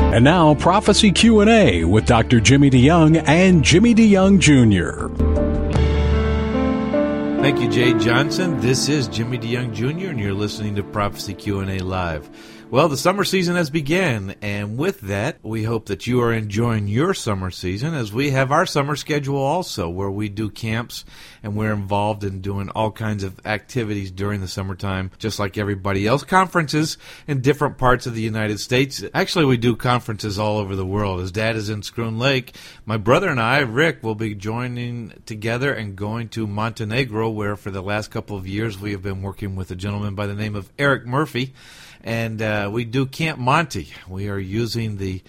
And now, Prophecy Q&A with Dr. Jimmy DeYoung and Jimmy DeYoung Jr. Thank you, Jay Johnson. This is Jimmy DeYoung Jr., and you're listening to Prophecy Q&A Live. Well, the summer season has begun, and with that, we hope that you are enjoying your summer season, as we have our summer schedule also, where we do camps, and we're involved in doing all kinds of activities during the summertime, just like everybody else. Conferences in different parts of the United States. Actually, we do conferences all over the world. As Dad is in Scroon Lake, my brother and I, Rick, will be joining together and going to Montenegro, where for the last couple of years we have been working with a gentleman by the name of Eric Murphy. And we do Camp Monte. We are using the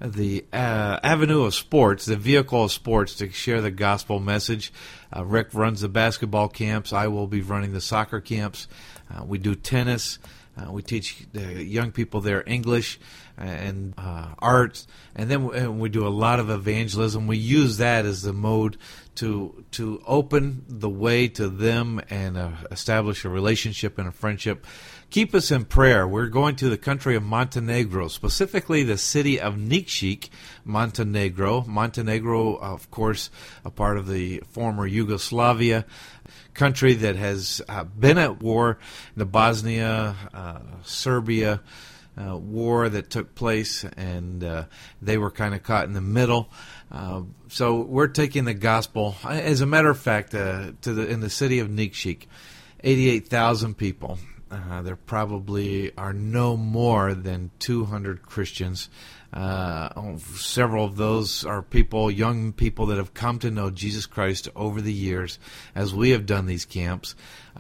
avenue of sports, the vehicle of sports, to share the gospel message. Rick runs the basketball camps. I will be running the soccer camps. We do tennis. We teach the young people there English and arts, and then we do a lot of evangelism. We use that as the mode to open the way to them and establish a relationship and a friendship. Keep us in prayer. We're going to the country of Montenegro, specifically the city of Nikšić, Montenegro. Montenegro, of course, a part of the former Yugoslavia, country that has been at war, the Bosnia, Serbia war that took place, and they were kind of caught in the middle. So we're taking the gospel. As a matter of fact, in the city of Nikšić, 88,000 people. There probably are no more than 200 Christians. Several of those are people, young people that have come to know Jesus Christ over the years as we have done these camps.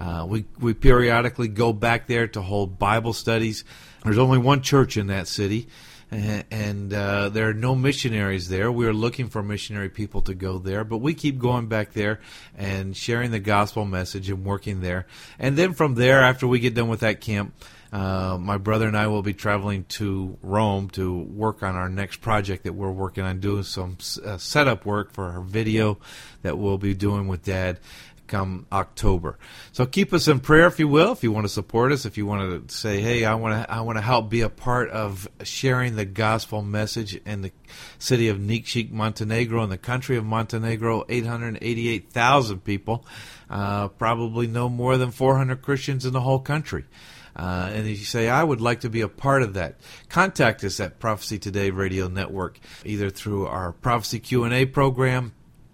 We periodically go back there to hold Bible studies. There's only one church in that city, and there are no missionaries there. We are looking for missionary people to go there, but we keep going back there and sharing the gospel message and working there. And then from there, after we get done with that camp, my brother and I will be traveling to Rome to work on our next project that we're working on, doing some setup work for our video that we'll be doing with Dad come October. So keep us in prayer, if you will, if you want to support us, if you want to say, hey, I want to help be a part of sharing the gospel message in the city of Nikšić, Montenegro, in the country of Montenegro, 888,000 people, probably no more than 400 Christians in the whole country. And if you say, I would like to be a part of that, contact us at Prophecy Today Radio Network, either through our Prophecy Q&A program,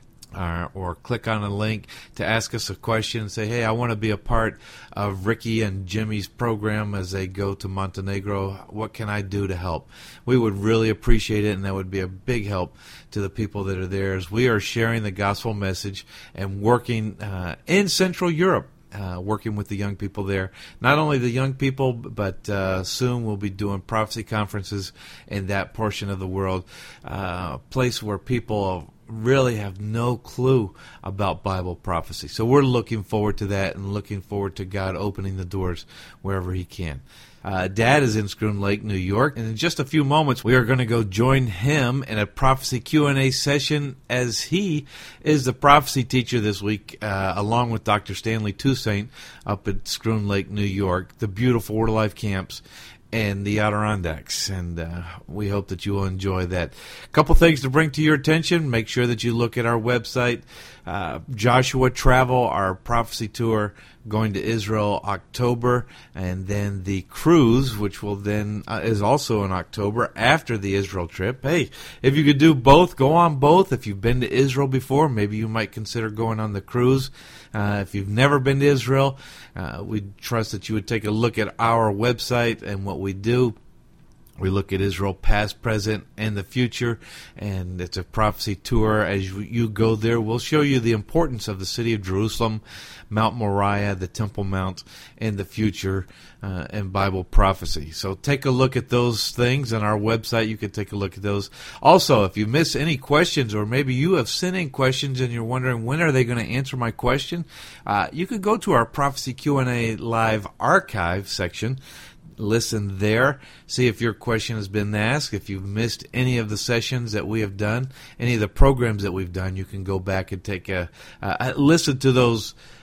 or click on a link to ask us a question and say, hey, I want to be a part of Ricky and Jimmy's program as they go to Montenegro. What can I do to help? We would really appreciate it, and that would be a big help to the people that are there as we are sharing the gospel message and working in Central Europe. Working with the young people there. Not only the young people, but soon we'll be doing prophecy conferences in that portion of the world, a place where people really have no clue about Bible prophecy. So we're looking forward to that and looking forward to God opening the doors wherever He can. Dad is in Scroon Lake, New York, and in just a few moments we are going to go join him in a prophecy Q&A session, as he is the prophecy teacher this week, along with Dr. Stanley Toussaint up at Scroon Lake, New York, the beautiful Word of Life camps, and the Adirondacks, and we hope that you will enjoy that. A couple things to bring to your attention. Make sure that you look at our website, Joshua Travel, our prophecy tour going to Israel October, and then the cruise, which will then is also in October after the Israel trip. Hey, if you could do both, go on both. If you've been to Israel before, maybe you might consider going on the cruise. If you've never been to Israel, we trust that you would take a look at our website and what we do. We look at Israel past, present, and the future, and it's a prophecy tour. As you go there, we'll show you the importance of the city of Jerusalem, Mount Moriah, the Temple Mount, and the future, and Bible prophecy. So take a look at those things on our website. You can take a look at those. Also, if you miss any questions, or maybe you have sent in questions and you're wondering when are they going to answer my question, you could go to our Prophecy Q&A Live archive section. Listen there, see if your question has been asked. If you've missed any of the sessions that we have done, any of the programs that we've done, you can go back and take a listen to those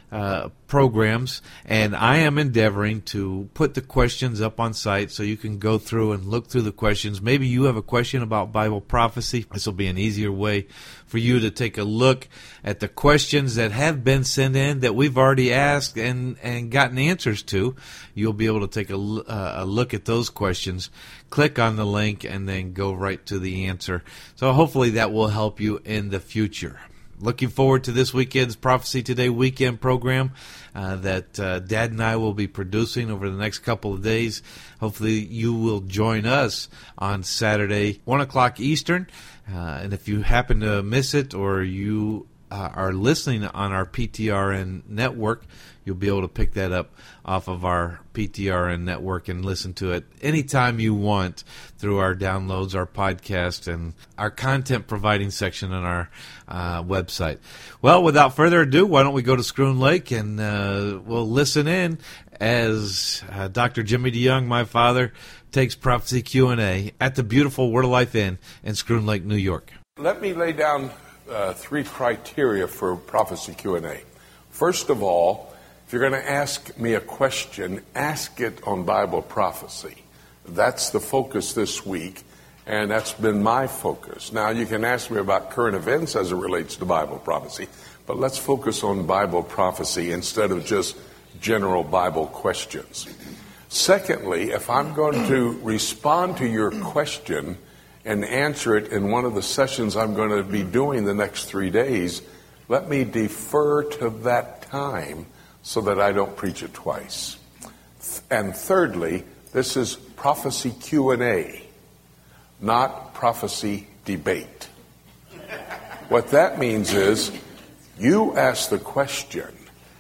programs, and I am endeavoring to put the questions up on site so you can go through and look through the questions. Maybe you have a question about Bible prophecy. This will be an easier way for you to take a look at the questions that have been sent in that we've already asked and gotten answers to. You'll be able to take a look at those questions, click on the link, and then go right to the answer. So hopefully that will help you in the future. Looking forward to this weekend's Prophecy Today weekend program that Dad and I will be producing over the next couple of days. Hopefully you will join us on Saturday, 1 o'clock Eastern. And if you happen to miss it or you are listening on our PTRN network, you'll be able to pick that up off of our PTRN network and listen to it anytime you want through our downloads, our podcast, and our content providing section on our website. Well, without further ado, why don't we go to Schroon Lake and we'll listen in as Dr. Jimmy DeYoung, my father, takes Prophecy Q&A at the beautiful Word of Life Inn in Schroon Lake, New York. Let me lay down 3 criteria for Prophecy Q&A. First of all, if you're going to ask me a question, ask it on Bible prophecy. That's the focus this week, and that's been my focus. Now, you can ask me about current events as it relates to Bible prophecy, but let's focus on Bible prophecy instead of just general Bible questions. Secondly, if I'm going to respond to your question and answer it in one of the sessions I'm going to be doing the next 3 days, let me defer to that time so that I don't preach it twice. And thirdly, this is Prophecy Q&A, not prophecy debate. What that means is you ask the question,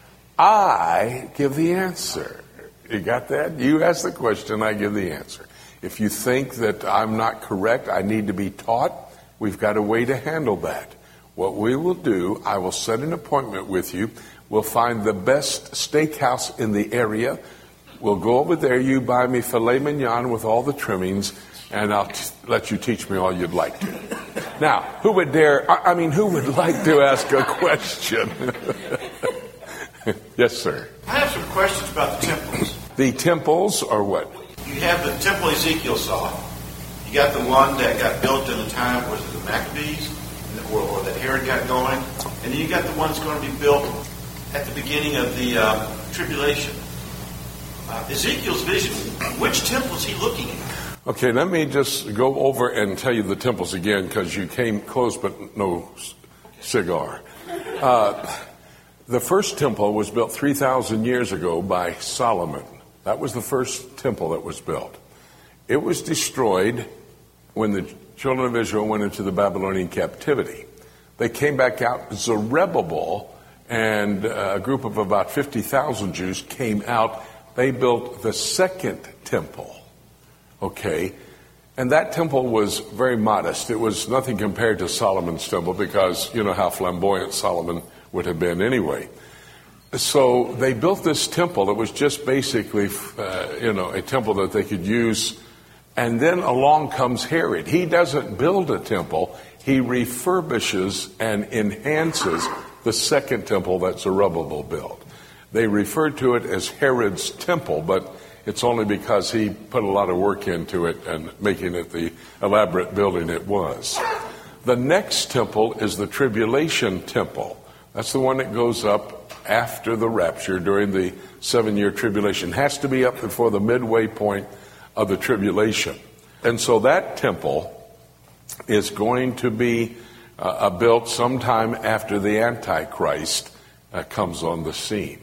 I give the answer. You got that? You ask the question, I give the answer. If you think that I'm not correct, I need to be taught, we've got a way to handle that. What we will do, I will set an appointment with you. We'll find the best steakhouse in the area. We'll go over there. You buy me filet mignon with all the trimmings, and I'll let you teach me all you'd like to. Now, who would who would like to ask a question? Yes, sir. I have some questions about the temples. The temples are what? You have the temple Ezekiel saw. You got the one that got built in the time, was it the Maccabees, or that Herod got going? And then you got the one that's going to be built at the beginning of the tribulation. Ezekiel's vision, which temple is he looking at? Okay, let me just go over and tell you the temples again, because you came close but no cigar. The first temple was built 3,000 years ago by Solomon. That was the first temple that was built. It was destroyed when the children of Israel went into the Babylonian captivity. They came back out. Zerubbabel and a group of about 50,000 Jews came out. They built the second temple. Okay, and that temple was very modest. It was nothing compared to Solomon's temple because you know how flamboyant Solomon would have been anyway. So they built this temple that was just basically, a temple that they could use. And then along comes Herod. He doesn't build a temple. He refurbishes and enhances the second temple that Zerubbabel built. They refer to it as Herod's temple, but it's only because he put a lot of work into it and making it the elaborate building it was. The next temple is the tribulation temple. That's the one that goes up after the rapture during the 7-year tribulation. It has to be up before the midway point of the tribulation. And so that temple is going to be built sometime after the Antichrist comes on the scene.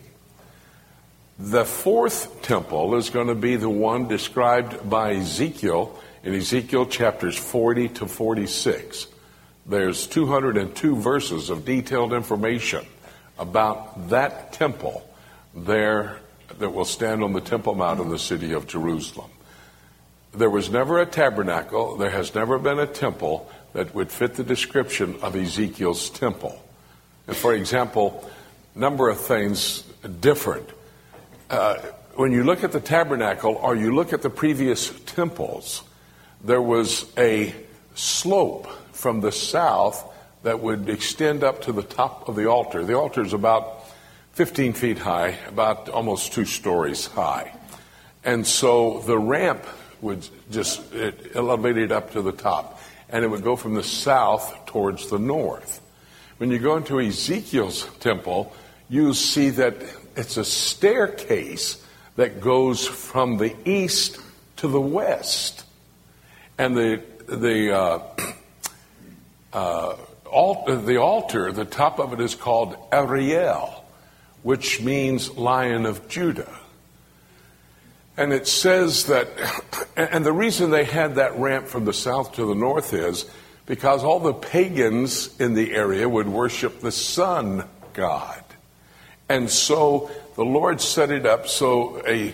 The fourth temple is going to be the one described by Ezekiel in Ezekiel chapters 40 to 46. There's 202 verses of detailed information about that temple there that will stand on the Temple Mount in the city of Jerusalem. There was never a tabernacle, there has never been a temple that would fit the description of Ezekiel's temple. And for example, number of things different. When you look at the tabernacle or you look at the previous temples, there was a slope from the south that would extend up to the top of the altar. The altar is about 15 feet high, about almost 2 stories high. And so the ramp would just elevate it up to the top, and it would go from the south towards the north. When you go into Ezekiel's temple, you see that it's a staircase that goes from the east to the west. And the altar, the top of it is called Ariel, which means Lion of Judah. And it says that, and the reason they had that ramp from the south to the north is because all the pagans in the area would worship the sun god. And so the Lord set it up so a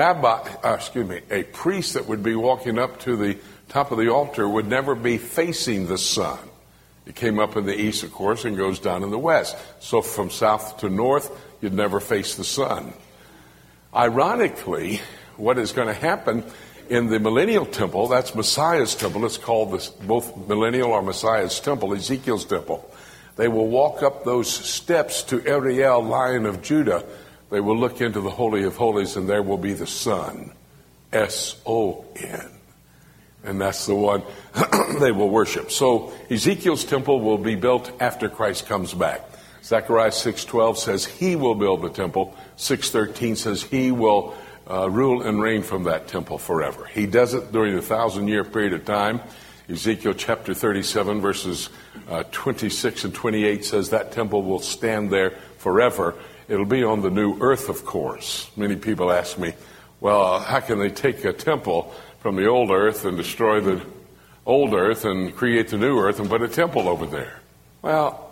priest that would be walking up to the top of the altar would never be facing the sun. It came up in the east, of course, and goes down in the west. So from south to north, you'd never face the sun. Ironically, what is going to happen in the millennial temple, that's Messiah's temple, it's called both millennial or Messiah's temple, Ezekiel's temple. They will walk up those steps to Ariel, Lion of Judah. They will look into the Holy of Holies, and there will be the sun, S-O-N. And that's the one they will worship. So Ezekiel's temple will be built after Christ comes back. Zechariah 6:12 says he will build the temple. 6:13 says he will rule and reign from that temple forever. He does it during a 1,000-year period of time. Ezekiel chapter 37 verses 26 and 28 says that temple will stand there forever. It'll be on the new earth, of course. Many people ask me, well, how can they take a temple from the old earth and destroy the old earth and create the new earth and put a temple over there? Well,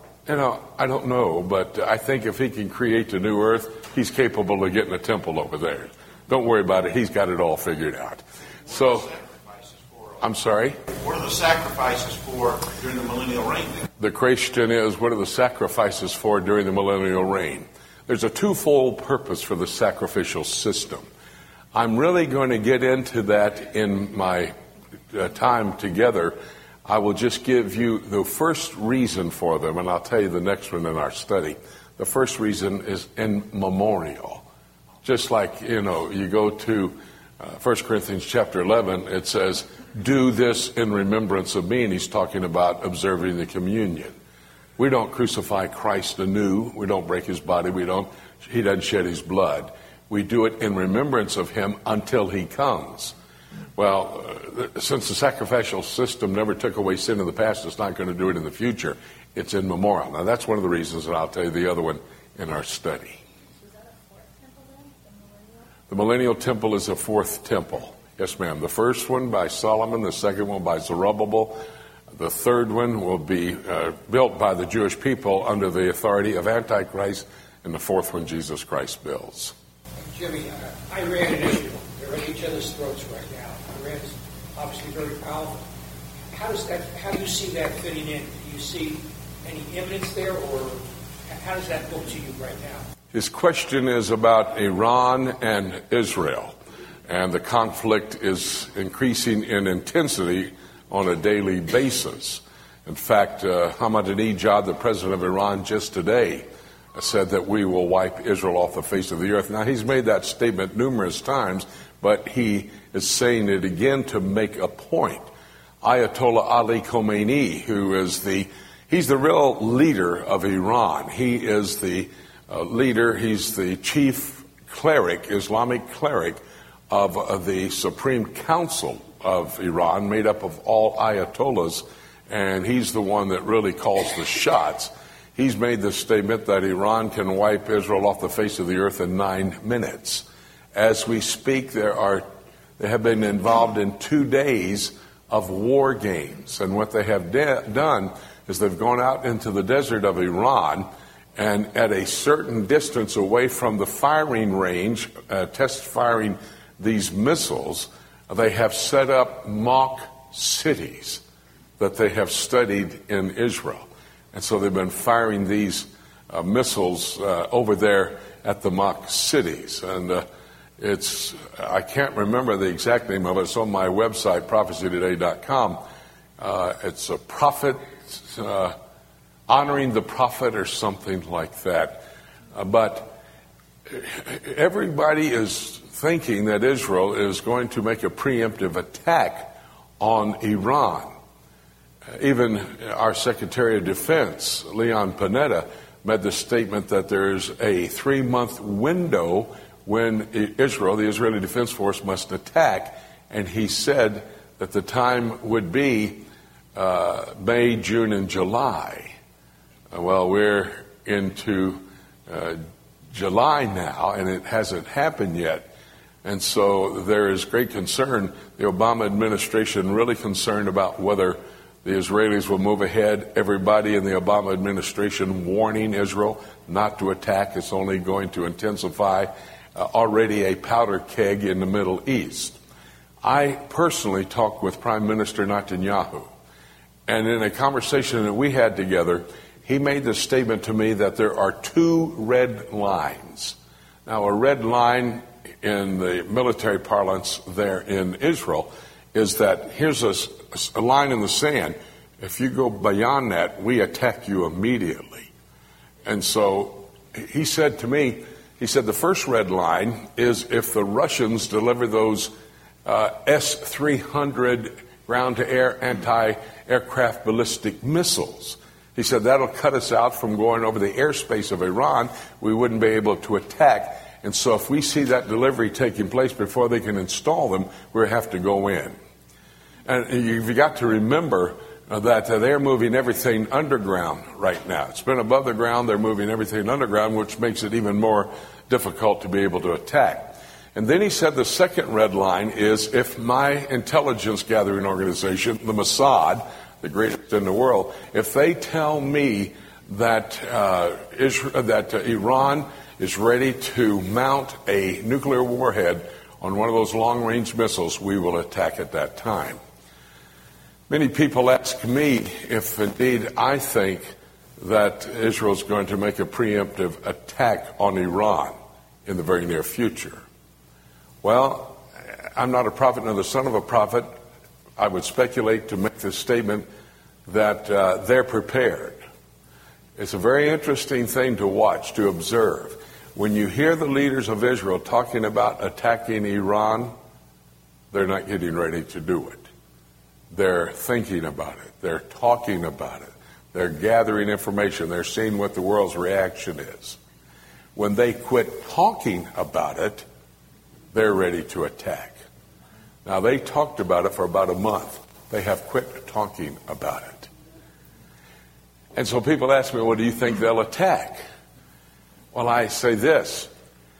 I don't know, but I think if he can create the new earth, he's capable of getting a temple over there. Don't worry about it. He's got it all figured out. So, I'm sorry? What are the sacrifices for during the millennial reign then? The question is, what are the sacrifices for during the millennial reign? There's a twofold purpose for the sacrificial system. I'm really going to get into that in my time together. I will just give you the first reason for them, and I'll tell you the next one in our study. The first reason is in memorial. Just like, you go to 1 Corinthians chapter 11, it says, do this in remembrance of me, and he's talking about observing the communion. We don't crucify Christ anew. We don't break his body. He doesn't shed his blood. We do it in remembrance of him until he comes. Well, since the sacrificial system never took away sin in the past, it's not going to do it in the future. It's in memorial. Now, that's one of the reasons, and I'll tell you the other one in our study. Is that a fourth temple then, The millennial temple is a fourth temple. Yes, ma'am. The first one by Solomon, the second one by Zerubbabel. The third one will be built by the Jewish people under the authority of Antichrist, and the fourth one Jesus Christ builds. Jimmy, Iran and Israel, they're at each other's throats right now. Iran is obviously very powerful. How do you see that fitting in? Do you see any evidence there, or how does that look to you right now? His question is about Iran and Israel, and the conflict is increasing in intensity on a daily basis. In fact, Ahmadinejad, the president of Iran, just today said that we will wipe Israel off the face of the earth. Now, he's made that statement numerous times, but he is saying it again to make a point. Ayatollah Ali Khamenei, he's the real leader of Iran. He is the leader, he's the chief cleric, Islamic cleric of the Supreme Council of Iran, made up of all Ayatollahs, and he's the one that really calls the shots. He's made the statement that Iran can wipe Israel off the face of the earth in 9 minutes. As we speak, they have been involved in 2 days of war games, and what they have done is they've gone out into the desert of Iran, and at a certain distance away from the firing range, test firing these missiles, they have set up mock cities that they have studied in Israel. And so they've been firing these missiles over there at the mock cities. And I can't remember the exact name of it. It's on my website, prophecytoday.com. It's a prophet, honoring the prophet or something like that. But everybody is thinking that Israel is going to make a preemptive attack on Iran. Even our Secretary of Defense, Leon Panetta, made the statement that there's a 3-month window when Israel, the Israeli Defense Force, must attack. And he said that the time would be May, June, and July. Well, we're into July now, and it hasn't happened yet. And so there is great concern. The Obama administration really concerned about whether the Israelis will move ahead. Everybody in the Obama administration warning Israel not to attack. It's only going to intensify already a powder keg in the Middle East. I personally talked with Prime Minister Netanyahu, and in a conversation that we had together, he made the statement to me that there are 2 red lines. Now, a red line in the military parlance there in Israel is that here's a line in the sand. If you go beyond that, we attack you immediately. And so he said to me, he said the first red line is if the Russians deliver those S-300 ground-to-air anti-aircraft ballistic missiles. He said that'll cut us out from going over the airspace of Iran. We wouldn't be able to attack. And so if we see that delivery taking place before they can install them, we have to go in. And you've got to remember that they're moving everything underground right now. It's been above the ground. They're moving everything underground, which makes it even more difficult to be able to attack. And then he said the second red line is if my intelligence gathering organization, the Mossad, the greatest in the world, if they tell me that Iran is ready to mount a nuclear warhead on one of those long-range missiles, we will attack at that time. Many people ask me if indeed I think that Israel is going to make a preemptive attack on Iran in the very near future. Well, I'm not a prophet nor the son of a prophet. I would speculate to make this statement that they're prepared. It's a very interesting thing to watch, to observe. When you hear the leaders of Israel talking about attacking Iran, they're not getting ready to do it. They're thinking about it. They're talking about it. They're gathering information. They're seeing what the world's reaction is. When they quit talking about it, they're ready to attack. Now, they talked about it for about a month. They have quit talking about it. And so people ask me, well, do you think they'll attack? Well, I say this.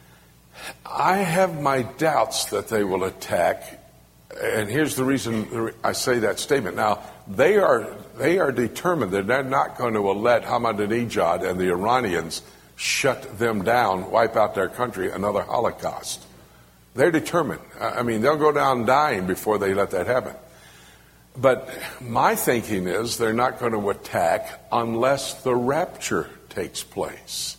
I have my doubts that they will attack. And here's the reason I say that statement. Now, they are determined that they're not going to let Ahmadinejad and the Iranians shut them down, wipe out their country, another Holocaust. They're determined. I mean, they'll go down dying before they let that happen. But my thinking is they're not going to attack unless the rapture takes place.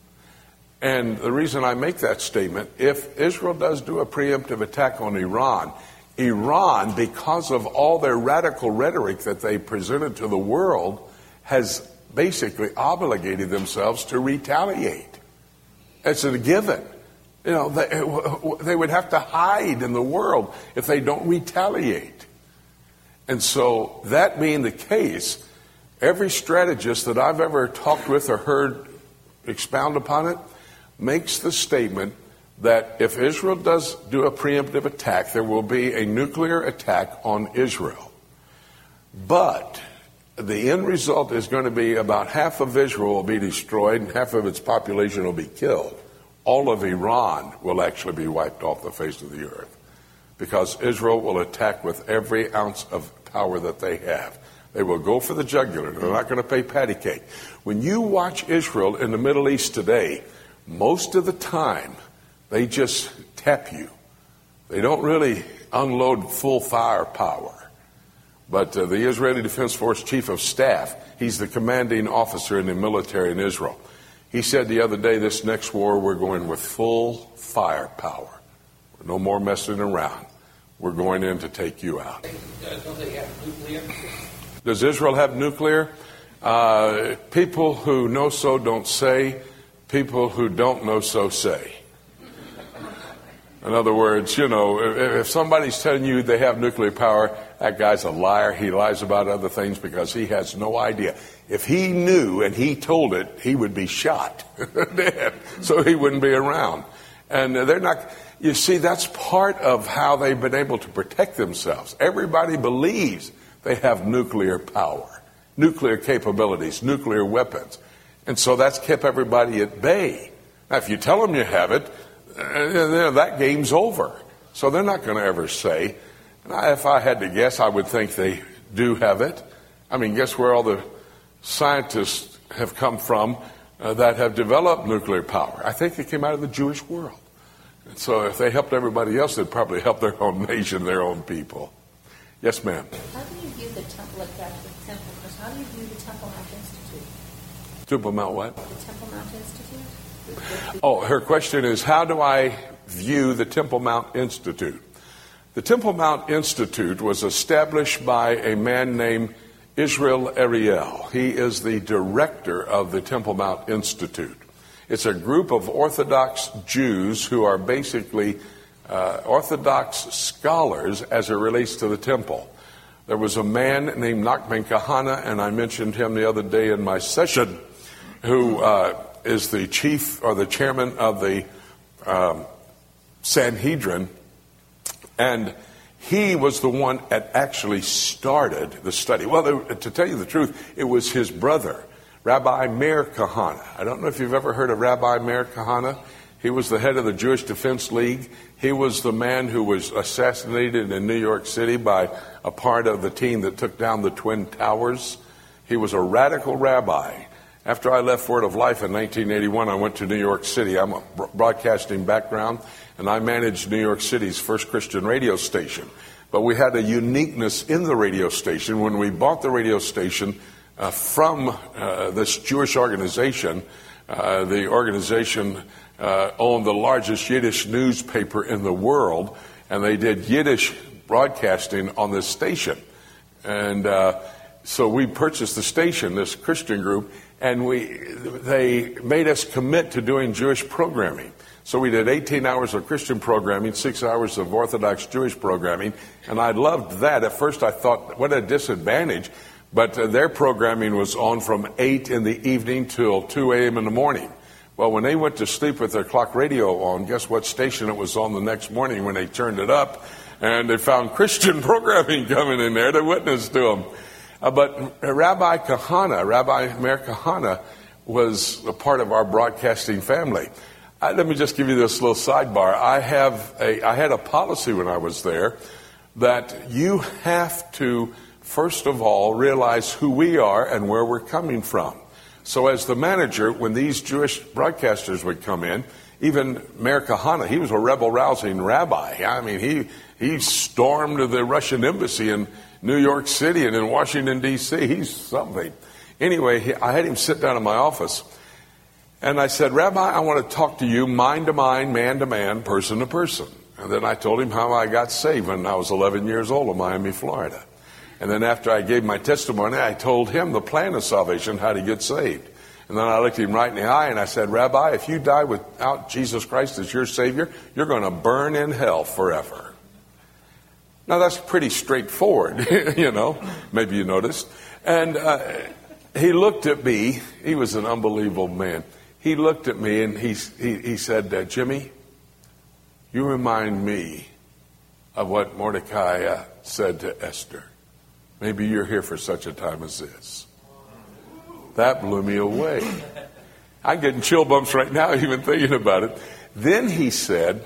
And the reason I make that statement, if Israel does do a preemptive attack on Iran, because of all their radical rhetoric that they presented to the world, has basically obligated themselves to retaliate. It's a given. You know, they would have to hide in the world if they don't retaliate. And so, that being the case, every strategist that I've ever talked with or heard expound upon it makes the statement that if Israel does do a preemptive attack, there will be a nuclear attack on Israel. But the end result is going to be about half of Israel will be destroyed and half of its population will be killed. All of Iran will actually be wiped off the face of the earth because Israel will attack with every ounce of power that they have. They will go for the jugular. They're not going to pay patty cake. When you watch Israel in the Middle East today, most of the time they just tap you. They don't really unload full firepower. But the Israeli Defense Force Chief of Staff, he's the commanding officer in the military in Israel. He said the other day, this next war, we're going with full firepower. No more messing around. We're going in to take you out. Don't they have nuclear? Does Israel have nuclear? People who know so don't say. People who don't know so say. In other words, if somebody's telling you they have nuclear power, that guy's a liar. He lies about other things because he has no idea. If he knew and he told it, he would be shot dead, so he wouldn't be around. And they're not. You see, that's part of how they've been able to protect themselves. Everybody believes they have nuclear power, nuclear capabilities, nuclear weapons. And so that's kept everybody at bay. Now, if you tell them you have it, that game's over. So they're not going to ever say. If I had to guess, I would think they do have it. I mean, guess where all the scientists have come from that have developed nuclear power? I think they came out of the Jewish world. And so if they helped everybody else, they'd probably help their own nation, their own people. Yes, ma'am. How do you view the temple, like back to the temple? Because how do you view the Temple Mount Institute? Temple Mount what? The Temple Mount Institute? Oh, her question is, how do I view the Temple Mount Institute? The Temple Mount Institute was established by a man named Israel Ariel. He is the director of the Temple Mount Institute. It's a group of Orthodox Jews who are basically Orthodox scholars as it relates to the temple. There was a man named Nachman Kahana, and I mentioned him the other day in my session, who is the chief or the chairman of the Sanhedrin, and he was the one that actually started the study. Well, to tell you the truth, it was his brother, Rabbi Meir Kahana. I don't know if you've ever heard of Rabbi Meir Kahana. He was the head of the Jewish Defense League. He was the man who was assassinated in New York City by a part of the team that took down the Twin Towers. He was a radical rabbi. After I left Word of Life in 1981, I went to New York City. I'm a broadcasting background, and I managed New York City's first Christian radio station. But we had a uniqueness in the radio station. When we bought the radio station from this Jewish organization, the organization owned the largest Yiddish newspaper in the world, and they did Yiddish broadcasting on this station. And so we purchased the station, this Christian group, and they made us commit to doing Jewish programming. So we did 18 hours of Christian programming, 6 hours of Orthodox Jewish programming, and I loved that. At first I thought, what a disadvantage, but their programming was on from 8 in the evening till 2 a.m. in the morning. Well, when they went to sleep with their clock radio on, guess what station it was on the next morning when they turned it up? And they found Christian programming coming in there to witness to them. But Rabbi Meir Kahana, was a part of our broadcasting family. Let me just give you this little sidebar. I had a policy when I was there that you have to, first of all, realize who we are and where we're coming from. So as the manager, when these Jewish broadcasters would come in, even Meir Kahana, he was a rebel-rousing rabbi. I mean, he stormed the Russian embassy in New York City and in Washington, D.C. He's something. Anyway, I had him sit down in my office, and I said, Rabbi, I want to talk to you mind to mind, man to man, person to person. And then I told him how I got saved when I was 11 years old in Miami, Florida. And then after I gave my testimony, I told him the plan of salvation, how to get saved. And then I looked him right in the eye and I said, Rabbi, if you die without Jesus Christ as your Savior, you're going to burn in hell forever. Now that's pretty straightforward, maybe you noticed. And he looked at me. He was an unbelievable man. He looked at me and he said, Jimmy, you remind me of what Mordecai said to Esther. Maybe you're here for such a time as this. That blew me away. I'm getting chill bumps right now even thinking about it. Then he said,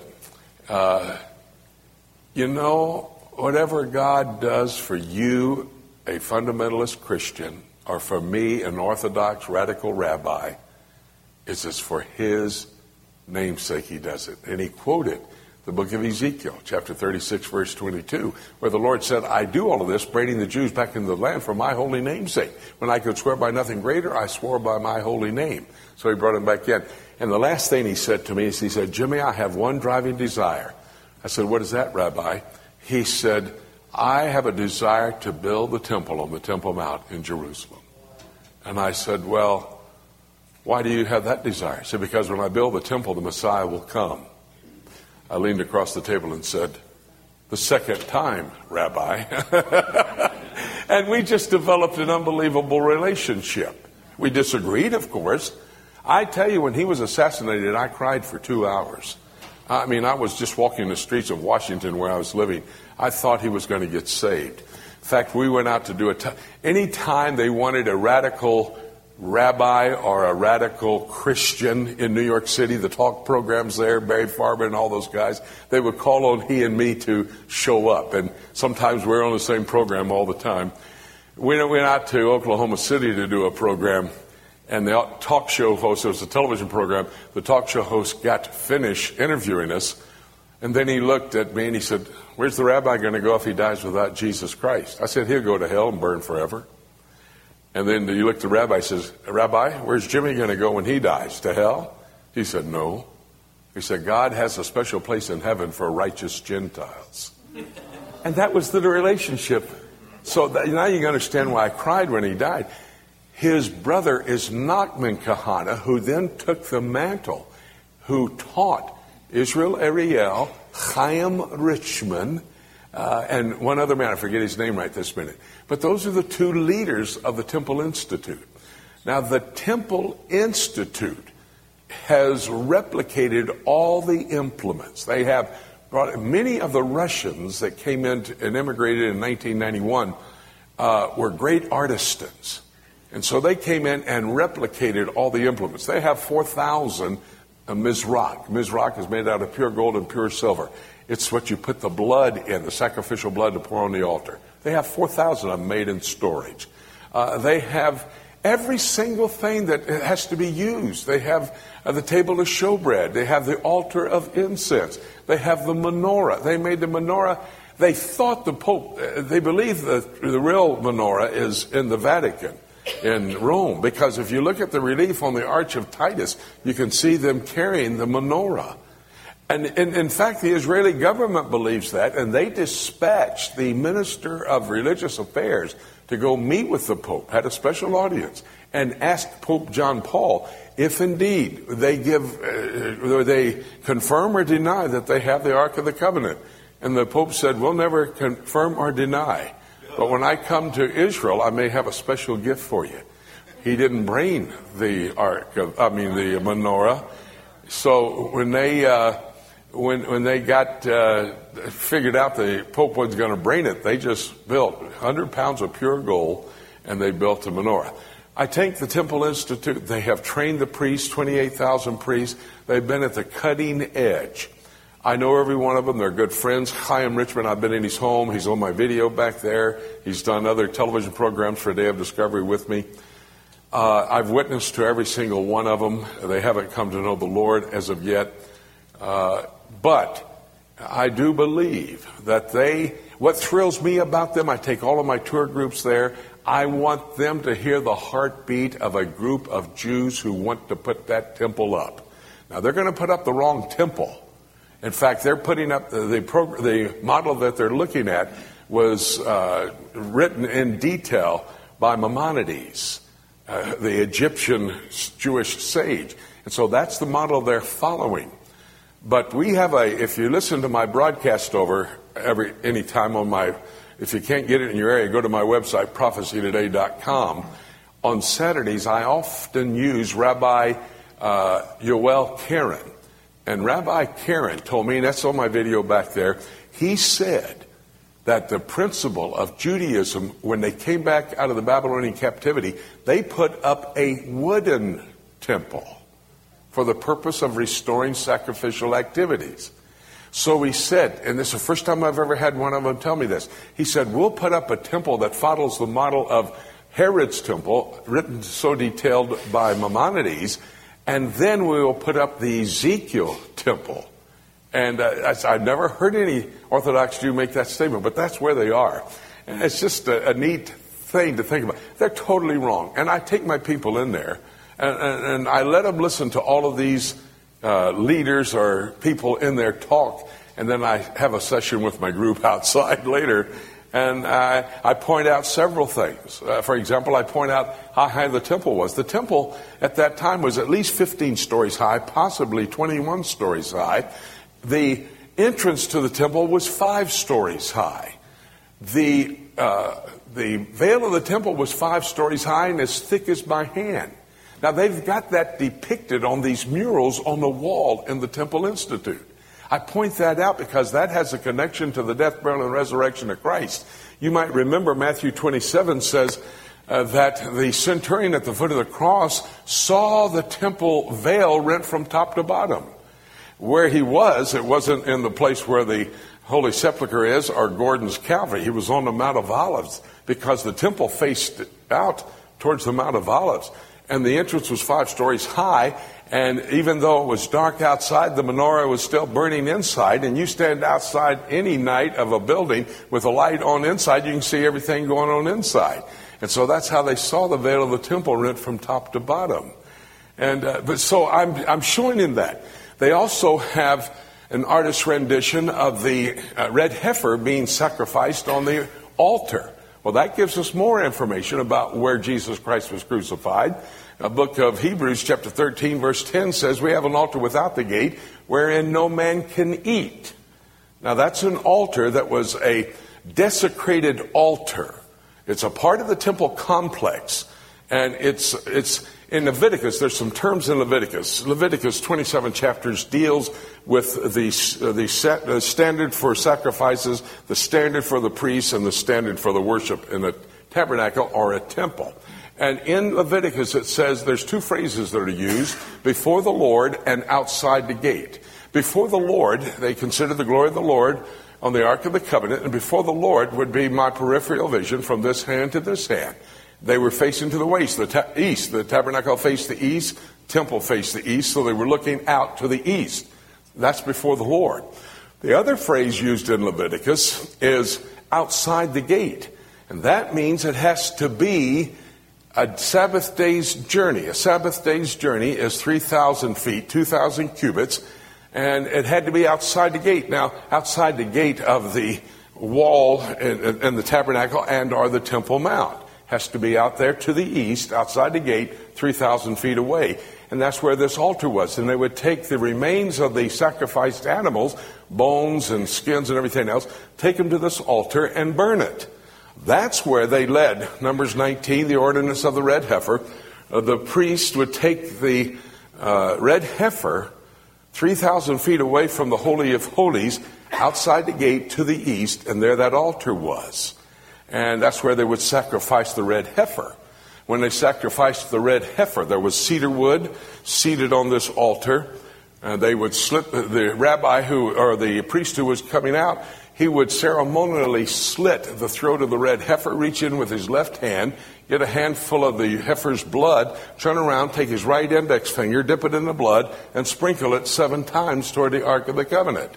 whatever God does for you, a fundamentalist Christian, or for me, an Orthodox radical rabbi, is as for his namesake he does it. And he quoted the book of Ezekiel, chapter 36, verse 22, where the Lord said, I do all of this, bringing the Jews back into the land for my holy name's sake. When I could swear by nothing greater, I swore by my holy name. So he brought them back in. And the last thing he said to me is, he said, Jimmy, I have one driving desire. I said, what is that, Rabbi? He said, I have a desire to build the temple on the Temple Mount in Jerusalem. And I said, well, why do you have that desire? He said, because when I build the temple, the Messiah will come. I leaned across the table and said, "The second time, Rabbi." And we just developed an unbelievable relationship. We disagreed, of course. I tell you, when he was assassinated, I cried for 2 hours. I mean, I was just walking the streets of Washington where I was living. I thought he was going to get saved. In fact, we went out to do any time they wanted a radical rabbi or a radical Christian in New York City, the talk programs there, Barry Farber and all those guys, they would call on he and me to show up. And sometimes we're on the same program all the time. We went out to Oklahoma City to do a program, and the talk show host, it was a television program, the talk show host got to finish interviewing us, and then he looked at me and he said, "Where's the rabbi going to go if he dies without Jesus Christ?" I said, "He'll go to hell and burn forever." And then you look at the rabbi and says, "Rabbi, where's Jimmy going to go when he dies? To hell?" He said, "No." He said, "God has a special place in heaven for righteous Gentiles." And that was the relationship. So now you can understand why I cried when he died. His brother is Nachman Kahana, who then took the mantle, who taught Israel Ariel, Chaim Richman, and one other man, I forget his name right this minute. But those are the two leaders of the Temple Institute. Now, the Temple Institute has replicated all the implements. They have brought many of the Russians that came in and immigrated in 1991 were great artisans. And so they came in and replicated all the implements. They have 4,000 mizrach. Mizrach is made out of pure gold and pure silver. It's what you put the blood in, the sacrificial blood to pour on the altar. They have 4,000 of them made in storage. They have every single thing that has to be used. They have the table of showbread. They have the altar of incense. They have the menorah. They made the menorah. They thought the Pope, they believe that the real menorah is in the Vatican in Rome, because if you look at the relief on the Arch of Titus, you can see them carrying the menorah. And in fact, the Israeli government believes that, and they dispatched the Minister of Religious Affairs to go meet with the Pope, had a special audience, and asked Pope John Paul if indeed they confirm or deny that they have the Ark of the Covenant. And the Pope said, "We'll never confirm or deny, but when I come to Israel, I may have a special gift for you." He didn't bring the the menorah. So when they got figured out the Pope wasn't going to bring it, they just built 100 pounds of pure gold, and they built a menorah. I think the Temple Institute, they have trained the priests, 28,000 priests. They've been at the cutting edge. I know every one of them. They're good friends. Chaim Richman, I've been in his home. He's on my video back there. He's done other television programs for Day of Discovery with me. I've witnessed to every single one of them. They haven't come to know the Lord as of yet. But I do believe that what thrills me about them, I take all of my tour groups there, I want them to hear the heartbeat of a group of Jews who want to put that temple up. Now, they're going to put up the wrong temple. In fact, they're putting up the model that they're looking at was written in detail by Maimonides, the Egyptian Jewish sage. And so that's the model they're following. But we have if you listen to my broadcast over any time if you can't get it in your area, go to my website, prophecytoday.com. On Saturdays, I often use Rabbi Yoel Karen. And Rabbi Karen told me, and that's on my video back there, he said that the principle of Judaism, when they came back out of the Babylonian captivity, they put up a wooden temple for the purpose of restoring sacrificial activities. So he said, and this is the first time I've ever had one of them tell me this, he said, "We'll put up a temple that follows the model of Herod's temple, written so detailed by Maimonides, and then we will put up the Ezekiel temple." And I've never heard any Orthodox Jew make that statement, but that's where they are. And it's just a neat thing to think about. They're totally wrong. And I take my people in there, and I let them listen to all of these leaders or people in their talk, and then I have a session with my group outside later. And I point out several things. For example, I point out how high the temple was. The temple at that time was at least 15 stories high, possibly 21 stories high. The entrance to the temple was 5 stories high. The veil of the temple was 5 stories high and as thick as my hand. Now, they've got that depicted on these murals on the wall in the Temple Institute. I point that out because that has a connection to the death, burial, and resurrection of Christ. You might remember Matthew 27 says that the centurion at the foot of the cross saw the temple veil rent from top to bottom. Where he was, it wasn't in the place where the Holy Sepulchre is or Gordon's Calvary. He was on the Mount of Olives because the temple faced out towards the Mount of Olives. And the entrance was 5 stories high. And even though it was dark outside, the menorah was still burning inside. And you stand outside any night of a building with a light on inside, you can see everything going on inside. And so that's how they saw the veil of the temple rent from top to bottom. And but so I'm showing him that. They also have an artist's rendition of the red heifer being sacrificed on the altar. Well, that gives us more information about where Jesus Christ was crucified. The book of Hebrews, chapter 13, verse 10 says, we have an altar without the gate wherein no man can eat. Now, that's an altar that was a desecrated altar. It's a part of the temple complex. And it's in Leviticus, there's some terms in Leviticus. Leviticus 27 chapters deals with the standard for sacrifices, the standard for the priests, and the standard for the worship in a tabernacle or a temple. And in Leviticus it says there's 2 phrases that are used, before the Lord and outside the gate. Before the Lord, they consider the glory of the Lord on the Ark of the Covenant, and before the Lord would be my peripheral vision from this hand to this hand. They were facing to the east. The tabernacle faced the east, temple faced the east, so they were looking out to the east. That's before the Lord. The other phrase used in Leviticus is outside the gate. And that means it has to be a Sabbath day's journey. A Sabbath day's journey is 3,000 feet, 2,000 cubits, and it had to be outside the gate. Now, outside the gate of the wall in the tabernacle and or the Temple Mount. Has to be out there to the east, outside the gate, 3,000 feet away. And that's where this altar was. And they would take the remains of the sacrificed animals, bones and skins and everything else, take them to this altar and burn it. That's where they led, Numbers 19, the ordinance of the red heifer. The priest would take the red heifer 3,000 feet away from the Holy of Holies, outside the gate to the east, and there that altar was. And that's where they would sacrifice the red heifer. When they sacrificed the red heifer, there was cedar wood seated on this altar. They would slit the rabbi or the priest who was coming out. He would ceremonially slit the throat of the red heifer, reach in with his left hand, get a handful of the heifer's blood, turn around, take his right index finger, dip it in the blood, and sprinkle it 7 times toward the Ark of the Covenant.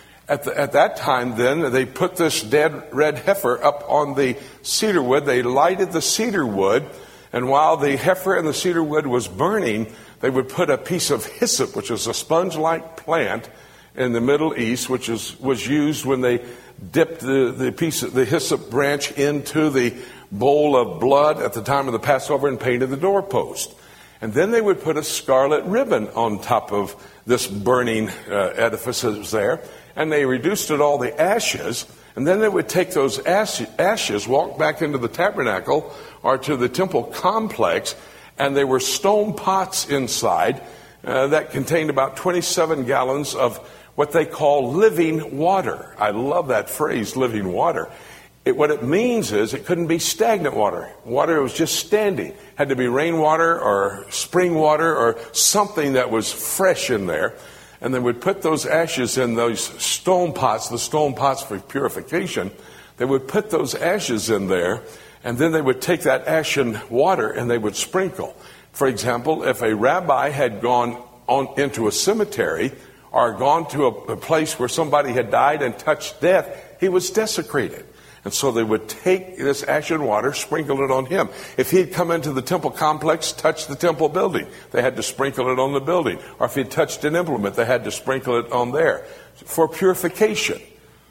At that time, then, they put this dead red heifer up on the cedar wood. They lighted the cedar wood, and while the heifer and the cedar wood was burning, they would put a piece of hyssop, which is a sponge-like plant in the Middle East, which was used when they dipped the hyssop branch into the bowl of blood at the time of the Passover and painted the doorpost. And then they would put a scarlet ribbon on top of this burning edifice that was there. And they reduced it all the ashes, and then they would take those ashes, walk back into the tabernacle or to the temple complex, and there were stone pots inside that contained about 27 gallons of what they call living water. I love that phrase, living water. What it means is it couldn't be stagnant water. Water was just standing. Had to be rainwater or spring water or something that was fresh in there. And they would put those ashes in those stone pots, the stone pots for purification. They would put those ashes in there, and then they would take that ashen water and they would sprinkle. For example, if a rabbi had gone into a cemetery or gone to a place where somebody had died and touched death, he was desecrated. And so they would take this ashen water, sprinkle it on him. If he'd come into the temple complex, touch the temple building, they had to sprinkle it on the building. Or if he'd touched an implement, they had to sprinkle it on there for purification.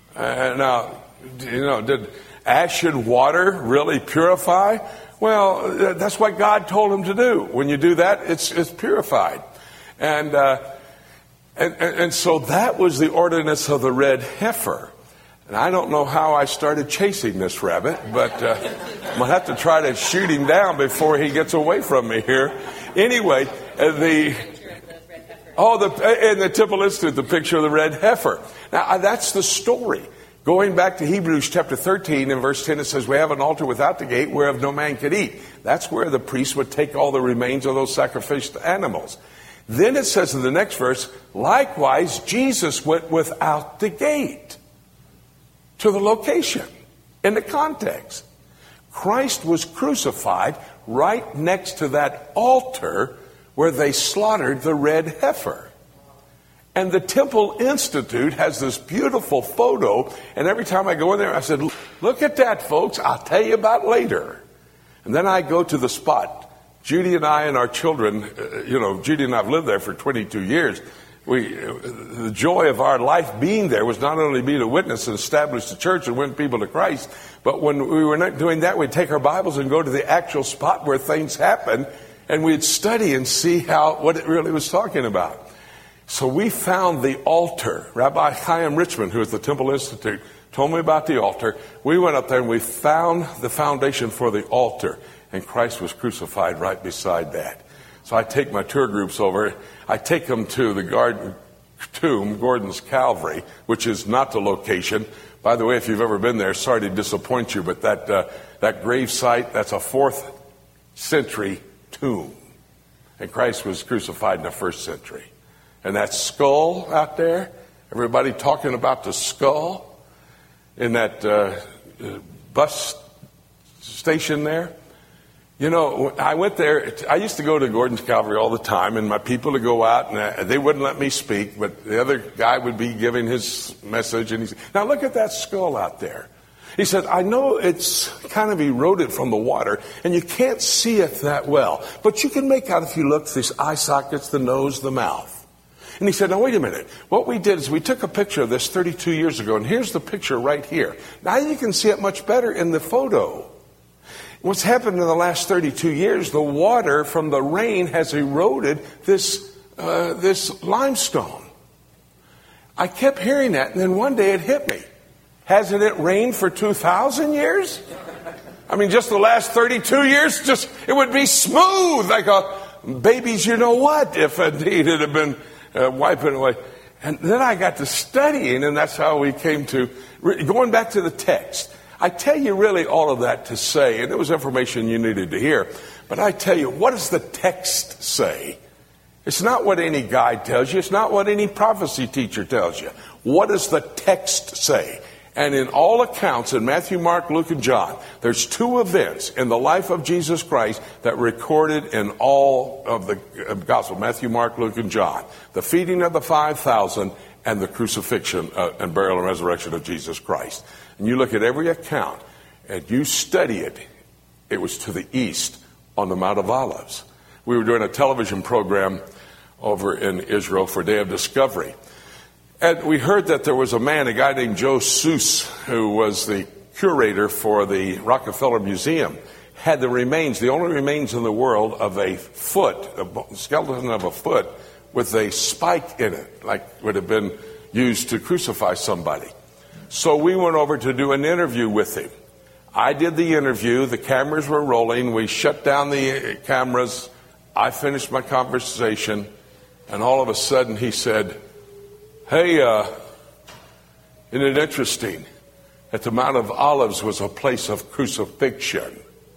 Now, did ashen water really purify? Well, that's what God told him to do. When you do that, it's purified. And And so that was the ordinance of the red heifer. And I don't know how I started chasing this rabbit, but I'm going to have to try to shoot him down before he gets away from me here. Anyway, in the Temple Institute, the picture of the red heifer. Now, that's the story. Going back to Hebrews chapter 13 and verse 10, it says, we have an altar without the gate whereof no man could eat. That's where the priest would take all the remains of those sacrificed animals. Then it says in the next verse, likewise, Jesus went without the gate to the location in the context. Christ was crucified right next to that altar where they slaughtered the red heifer. And the Temple Institute has this beautiful photo, and every time I go in there, I said, look at that, folks, I'll tell you about later. And then I go to the spot. Judy and I and our children, Judy and I have lived there for 22 years. The joy of our life being there was not only be to witness and establish the church and win people to Christ, but when we were not doing that, we'd take our Bibles and go to the actual spot where things happen, and we'd study and see what it really was talking about. So we found the altar. Rabbi Chaim Richmond, who is the Temple Institute, told me about the altar. We went up there and we found the foundation for the altar. And Christ was crucified right beside that. So I take my tour groups over. I take them to the garden tomb, Gordon's Calvary, which is not the location. By the way, if you've ever been there, sorry to disappoint you, but that grave site, that's a 4th century tomb. And Christ was crucified in the 1st century. And that skull out there, everybody talking about the skull in that bus station there. I went there. I used to go to Gordon's Calvary all the time, and my people would go out, and they wouldn't let me speak, but the other guy would be giving his message, and he said, now look at that skull out there. He said, I know it's kind of eroded from the water, and you can't see it that well, but you can make out, if you look, these eye sockets, the nose, the mouth. And he said, now wait a minute. What we did is we took a picture of this 32 years ago, and here's the picture right here. Now you can see it much better in the photo. What's happened in the last 32 years, the water from the rain has eroded this limestone. I kept hearing that, and then one day it hit me. Hasn't it rained for 2,000 years? I mean, just the last 32 years, it would be smooth like a baby's you-know-what if indeed it had been wiping away. And then I got to studying, and that's how we came to, going back to the text. I tell you really all of that to say, and it was information you needed to hear, but I tell you, what does the text say? It's not what any guide tells you. It's not what any prophecy teacher tells you. What does the text say? And in all accounts, in Matthew, Mark, Luke, and John, there's 2 events in the life of Jesus Christ that recorded in all of the Gospel, Matthew, Mark, Luke, and John. The feeding of the 5,000 and the crucifixion and burial and resurrection of Jesus Christ. And you look at every account and you study it, it was to the east on the Mount of Olives. We were doing a television program over in Israel for Day of Discovery. And we heard that there was a guy named Joe Seuss, who was the curator for the Rockefeller Museum, had the only remains in the world of a skeleton of a foot with a spike in it, like would have been used to crucify somebody. So we went over to do an interview with him. I did the interview. The cameras were rolling. We shut down the cameras. I finished my conversation. And all of a sudden he said, hey, isn't it interesting that the Mount of Olives was a place of crucifixion?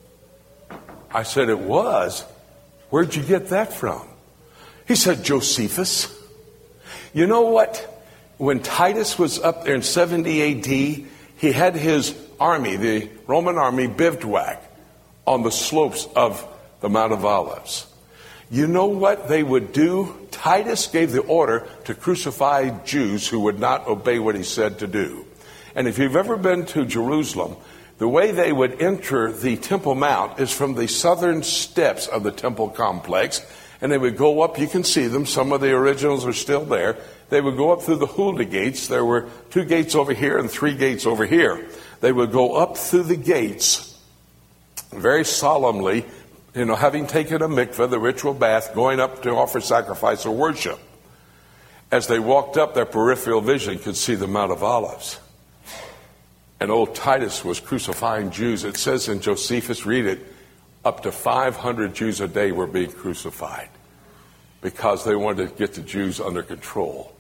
I said, it was? Where'd you get that from? He said, Josephus. You know what? When Titus was up there in 70 A.D., he had his army, the Roman army, bivouac on the slopes of the Mount of Olives. You know what they would do? Titus gave the order to crucify Jews who would not obey what he said to do. And if you've ever been to Jerusalem, the way they would enter the Temple Mount is from the southern steps of the temple complex. And they would go up, you can see them, some of the originals are still there. They would go up through the Hulda gates. There were 2 gates over here and 3 gates over here. They would go up through the gates very solemnly, having taken a mikveh, the ritual bath, going up to offer sacrifice or worship. As they walked up, their peripheral vision could see the Mount of Olives. And old Titus was crucifying Jews. It says in Josephus, read it, up to 500 Jews a day were being crucified because they wanted to get the Jews under control.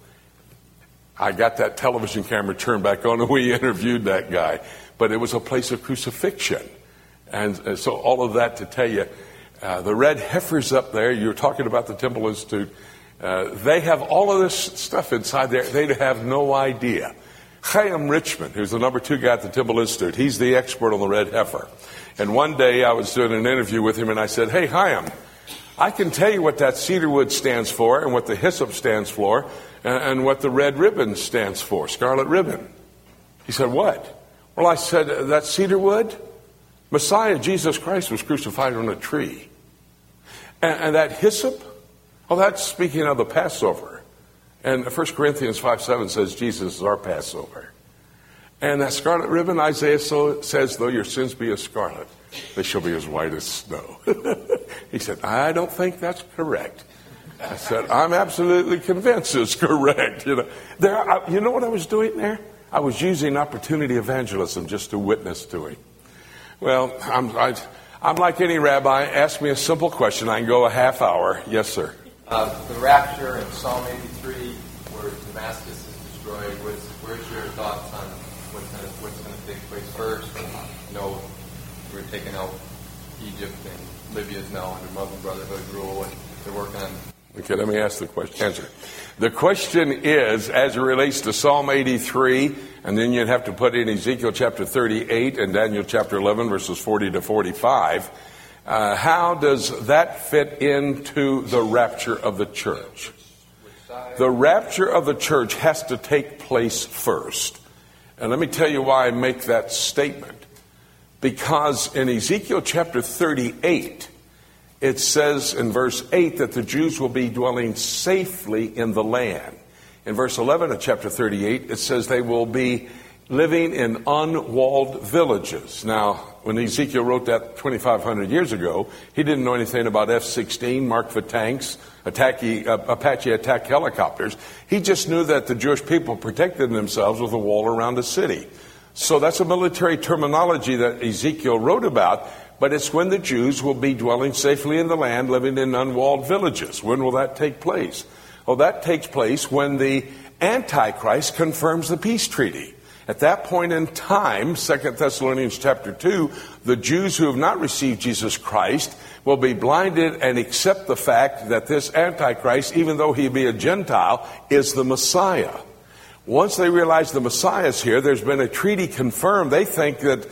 I got that television camera turned back on and we interviewed that guy. But it was a place of crucifixion. And so all of that to tell you, the red heifers up there, you're talking about the Temple Institute, they have all of this stuff inside there. They have no idea. Chaim Richmond, who's the number 2 guy at the Temple Institute, he's the expert on the red heifer. And one day I was doing an interview with him and I said, hey, Chaim, I can tell you what that cedarwood stands for and what the hyssop stands for and what the red ribbon stands for, scarlet ribbon. He said, what? Well, I said, that cedarwood, Messiah, Jesus Christ, was crucified on a tree. And that hyssop, well, that's speaking of the Passover. And 1 Corinthians 5:7 says Jesus is our Passover. And that scarlet ribbon, Isaiah says, though your sins be as scarlet, they shall be as white as snow. He said, I don't think that's correct. I said, I'm absolutely convinced it's correct. You know what I was doing there? I was using opportunity evangelism just to witness to him. Well, I'm like any rabbi. Ask me a simple question. I can go a half hour. Yes, sir. The rapture in Psalm 83, where Damascus is destroyed. Where's your thoughts on what's going to take place first? We're taking out Egypt and Libya's now under Muslim Brotherhood rule, and they're working on. Okay, let me ask the question. Answer. The question is, as it relates to Psalm 83, and then you'd have to put in Ezekiel chapter 38 and Daniel chapter 11, verses 40 to 45, how does that fit into the rapture of the church? The rapture of the church has to take place first. And let me tell you why I make that statement. Because in Ezekiel chapter 38, it says in verse 8 that the Jews will be dwelling safely in the land. In verse 11 of chapter 38, it says they will be living in unwalled villages. Now, when Ezekiel wrote that 2,500 years ago, he didn't know anything about F-16, Mark IV tanks, Apache attack helicopters. He just knew that the Jewish people protected themselves with a wall around the city. So that's a military terminology that Ezekiel wrote about, but it's when the Jews will be dwelling safely in the land, living in unwalled villages. When will that take place? Well, that takes place when the Antichrist confirms the peace treaty. At that point in time, 2 Thessalonians chapter 2, the Jews who have not received Jesus Christ will be blinded and accept the fact that this Antichrist, even though he be a Gentile, is the Messiah. Once they realize the Messiah is here, there's been a treaty confirmed. They think that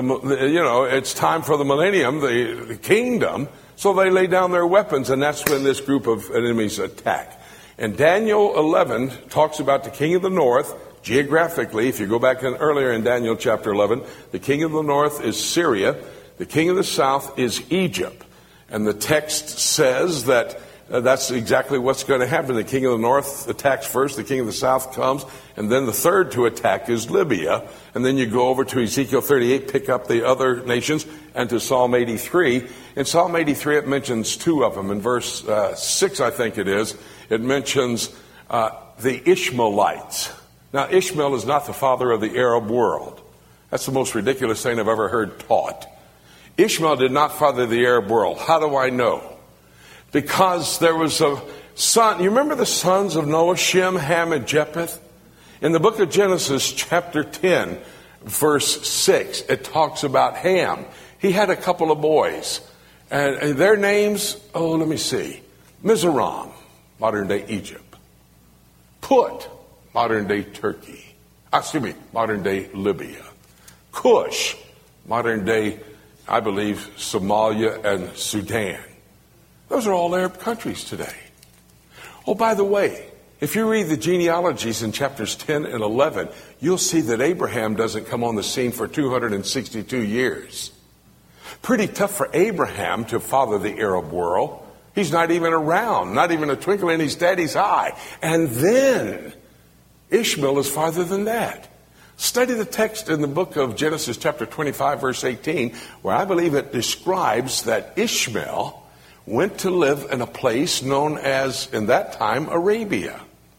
it's time for the millennium, the kingdom, so they lay down their weapons, and that's when this group of enemies attack. And Daniel 11 talks about the king of the north. Geographically, if you go back earlier in Daniel chapter 11, the king of the north is Syria, the king of the south is Egypt. And the text says that that's exactly what's going to happen. The king of the north attacks first, the king of the south comes, and then the third to attack is Libya. And then you go over to Ezekiel 38, pick up the other nations, and to Psalm 83. In Psalm 83, it mentions two of them. In verse 6, I think it is, it mentions the Ishmaelites. Now, Ishmael is not the father of the Arab world. That's the most ridiculous thing I've ever heard taught. Ishmael did not father the Arab world. How do I know? Because there was a son. You remember the sons of Noah, Shem, Ham, and Japheth? In the book of Genesis, chapter 10, verse 6, it talks about Ham. He had a couple of boys. And their names, let me see. Mizraim, modern-day Egypt. Put, modern-day Turkey. Modern-day Libya. Cush, modern-day, I believe, Somalia and Sudan. Those are all Arab countries today. Oh, by the way, if you read the genealogies in chapters 10 and 11, you'll see that Abraham doesn't come on the scene for 262 years. Pretty tough for Abraham to father the Arab world. He's not even around, not even a twinkle in his daddy's eye. And then Ishmael is farther than that. Study the text in the book of Genesis chapter 25, verse 18, where I believe it describes that Ishmael went to live in a place known as, in that time, Arabia.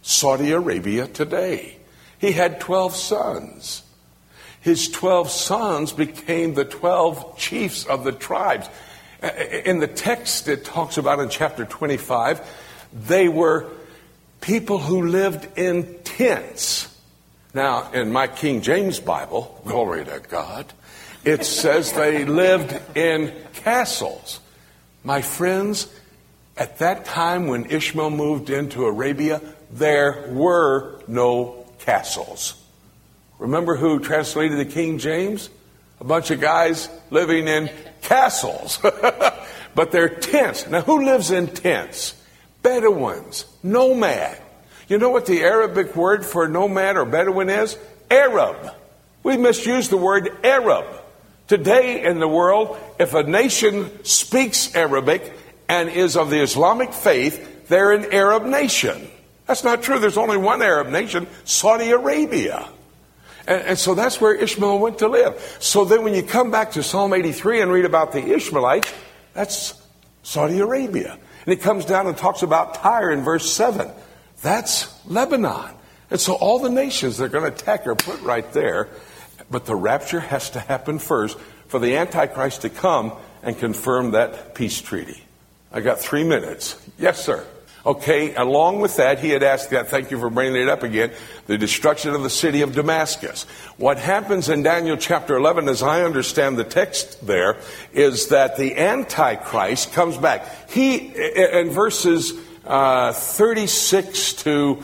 Saudi Arabia today. He had 12 sons. His 12 sons became the 12 chiefs of the tribes. In the text it talks about in chapter 25, they were people who lived in tents. Now, in my King James Bible, glory to God, it says they lived in castles. My friends, at that time when Ishmael moved into Arabia, there were no castles. Remember who translated the King James? A bunch of guys living in castles. But they're tents. Now, who lives in tents? Bedouins. Nomad. You know what the Arabic word for nomad or Bedouin is? Arab. We misuse the word Arab. Today in the world, if a nation speaks Arabic and is of the Islamic faith, they're an Arab nation. That's not true. There's only one Arab nation, Saudi Arabia. And so that's where Ishmael went to live. So then when you come back to Psalm 83 and read about the Ishmaelites, that's Saudi Arabia. And it comes down and talks about Tyre in verse 7. That's Lebanon. And so all the nations they're going to attack are put right there. But the rapture has to happen first for the Antichrist to come and confirm that peace treaty. I got 3 minutes. Yes, sir. Okay, along with that, he had asked that, thank you for bringing it up again, the destruction of the city of Damascus. What happens in Daniel chapter 11, as I understand the text there, is that the Antichrist comes back. He, in verses 36 to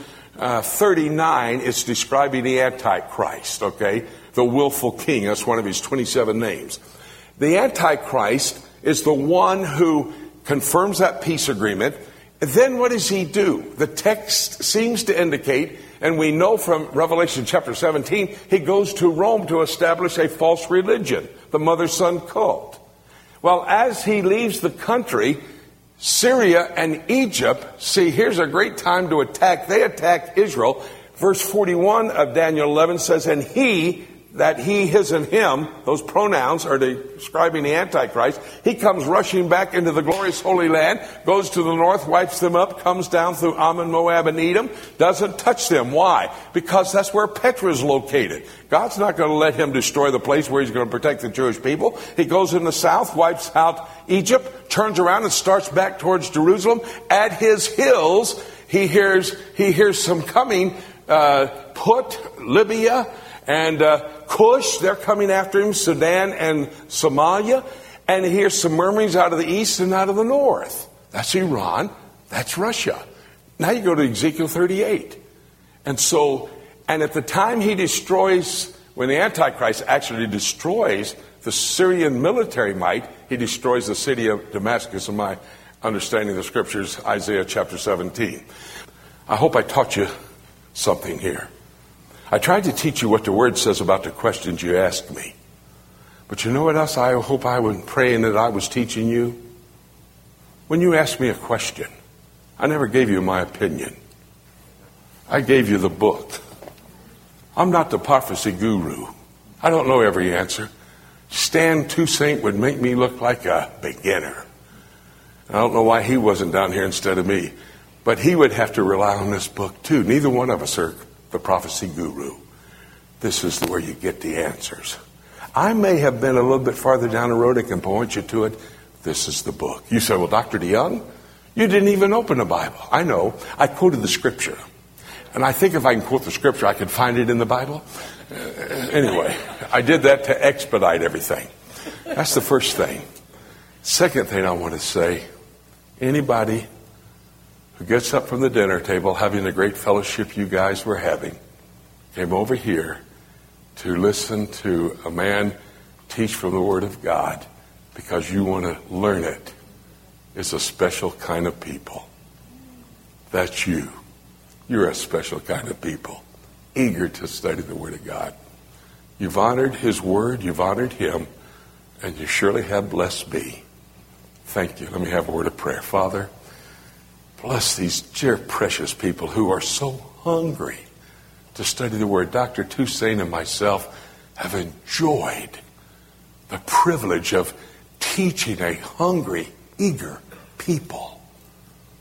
39, it's describing the Antichrist, okay? The willful king, that's one of his 27 names. The Antichrist is the one who confirms that peace agreement. Then what does he do? The text seems to indicate, and we know from Revelation chapter 17, he goes to Rome to establish a false religion, the mother-son cult. Well, as he leaves the country, Syria and Egypt, see, here's a great time to attack. They attacked Israel. Verse 41 of Daniel 11 says, and he, that he, his, and him, those pronouns are describing the Antichrist. He comes rushing back into the glorious Holy Land, goes to the north, wipes them up, comes down through Ammon, Moab, and Edom, doesn't touch them. Why? Because that's where Petra is located. God's not going to let him destroy the place where he's going to protect the Jewish people. He goes in the south, wipes out Egypt, turns around and starts back towards Jerusalem. At his hills, he hears some coming, Put, Libya, and Cush, they're coming after him, Sudan and Somalia. And he hears some murmurings out of the east and out of the north. That's Iran. That's Russia. Now you go to Ezekiel 38. And at the time he destroys, when the Antichrist actually destroys the Syrian military might, he destroys the city of Damascus, in my understanding of the scriptures, Isaiah chapter 17. I hope I taught you something here. I tried to teach you what the Word says about the questions you asked me. But you know what else I hope I was praying that I was teaching you? When you asked me a question, I never gave you my opinion. I gave you the book. I'm not the prophecy guru. I don't know every answer. Stan Toussaint would make me look like a beginner. I don't know why he wasn't down here instead of me. But he would have to rely on this book too. Neither one of us are the prophecy guru. This is where you get the answers. I may have been a little bit farther down the road and can point you to it. This is the book. You say, well, Dr. DeYoung, you didn't even open the Bible. I know. I quoted the scripture. And I think if I can quote the scripture, I could find it in the Bible. Anyway, I did that to expedite everything. That's the first thing. Second thing I want to say, anybody who gets up from the dinner table, having the great fellowship you guys were having, came over here to listen to a man teach from the Word of God because you want to learn it, is a special kind of people. That's you. You're a special kind of people, eager to study the Word of God. You've honored His Word, you've honored Him, and you surely have blessed me. Thank you. Let me have a word of prayer. Father, bless these dear, precious people who are so hungry to study the Word. Dr. Toussaint and myself have enjoyed the privilege of teaching a hungry, eager people.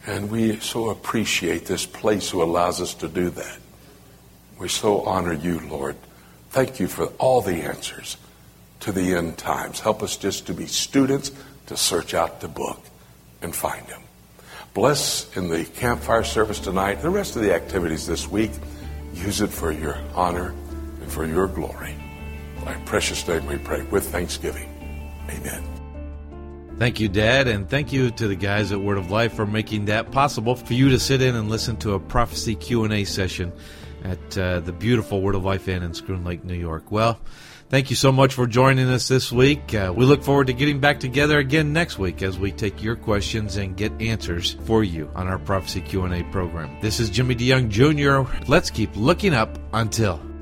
And we so appreciate this place who allows us to do that. We so honor you, Lord. Thank you for all the answers to the end times. Help us just to be students, to search out the book and find them. Bless in the campfire service tonight, the rest of the activities this week. Use it for your honor and for your glory. In thy precious name we pray with thanksgiving. Amen. Thank you, Dad, and thank you to the guys at Word of Life for making that possible for you to sit in and listen to a prophecy Q&A session at the beautiful Word of Life Inn in Schroon Lake, New York. Well, thank you so much for joining us this week. We look forward to getting back together again next week as we take your questions and get answers for you on our Prophecy Q&A program. This is Jimmy DeYoung Jr. Let's keep looking up until...